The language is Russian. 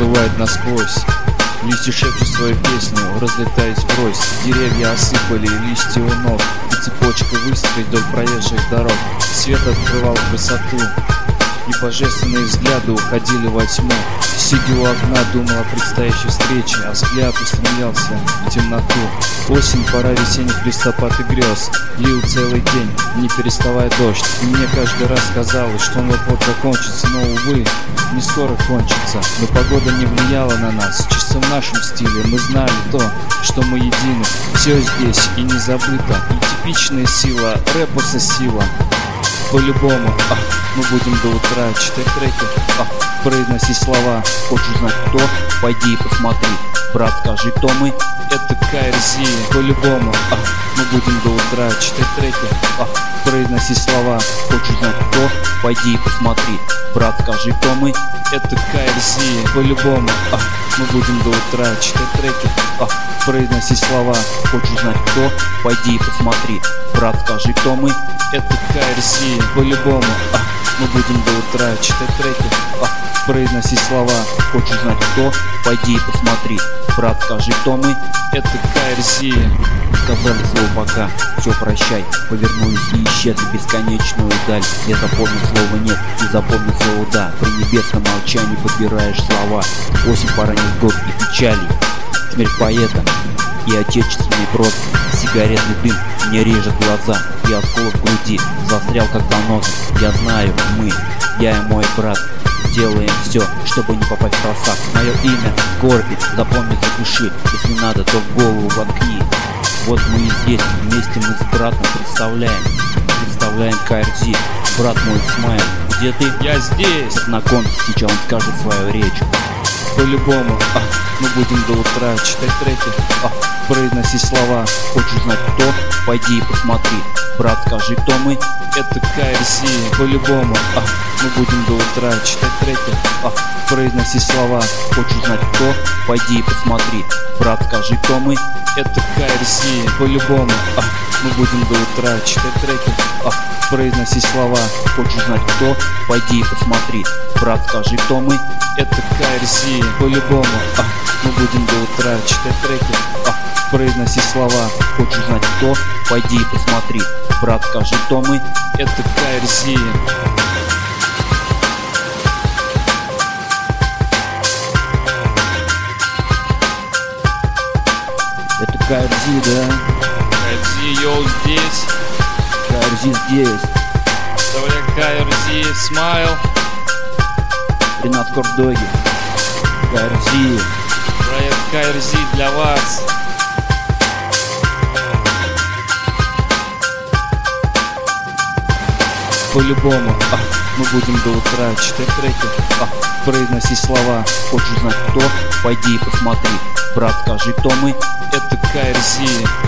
продувает насквозь. Листья шепчут свою песню, разлетаясь врозь. Деревья осыпали листья у ног, и цепочка выстроить вдоль проезжих дорог. Свет открывал высоту, и божественные взгляды уходили во тьму. Сидя у окна, думал о предстоящей встрече, а взгляд устремлялся в темноту. Осень, пора весенних листопад и грез. Лил целый день, не переставая дождь. И мне каждый раз казалось, что он вот-вот закончится, но, увы, не скоро кончится. Но погода не влияла на нас, чисто в нашем стиле. Мы знали то, что мы едины. Все здесь и не забыто. И типичная сила, рэпуса сила. По-любому, мы будем до утра читать треки, произносить слова. Хочешь знать кто? Пойди и посмотри. Брат, скажи, кто мы? Это KRZ. По-любому, мы будем до утра читать треки, произносить слова. Хочешь знать кто? Пойди и посмотри. Брат, скажи, кто мы? Это KRZ. По-любому, мы будем до утра читать треки, произносить слова. Хочешь знать кто? Пойди и посмотри. Брат, скажи, кто мы? Это KRZ. По-любому, мы будем до утра читать треки, произносить слова. Хочешь знать кто? Пойди и посмотри. Брат, скажи, кто мы? Это KRZ. Сказали слово пока, все прощай. Повернулись и исчезли в бесконечную даль. Я запомнил слово нет и запомнил слово да. При небесном молчании подбираешь слова. Осень, пора невзгод и печалей. Смерть поэта и отечественный брод. Сигаретный дым мне режет глаза, и осколок в груди застрял как заноза. Я знаю, мы, я и мой брат, делаем все, чтобы не попасть в просак. Мое имя Горбит, запомни, запиши. Если надо, то в голову воткни. Вот мы и здесь, вместе мы с братом представляем KRZ. Брат мой, Смайл, где ты? Я здесь. Знакомься, сейчас он скажет свою речь. По-любому, мы будем до утра читать треки, произносить слова. Хочешь знать кто? Пойди и посмотри. Брат, скажи, кто мы? Это KRZ. По-любому, мы будем до утра читать треки, произносить слова. Хочешь знать кто? Пойди и посмотри. Брат, скажи, кто мы? Это KRZ. По-любому, мы будем до утра читать треки, произносить слова. Хочешь знать кто? Пойди и посмотри. Брат, скажи, кто мы? Это KRZ. По-любому, мы будем до утра читать треки, произносить слова. Хочешь знать кто? Пойди и посмотри. Брат, скажи, кто мы? Это KRZ. Это KRZ, да? KRZ, йоу, здесь. KRZ здесь. Представляю, KRZ, Смайл. Ренат Кордоги. KRZ. Проект KRZ для вас. По-любому, мы будем до утра читать треки, произносить слова. Хочешь знать кто? Пойди и посмотри. Брат, скажи, кто мы? Это KRZ.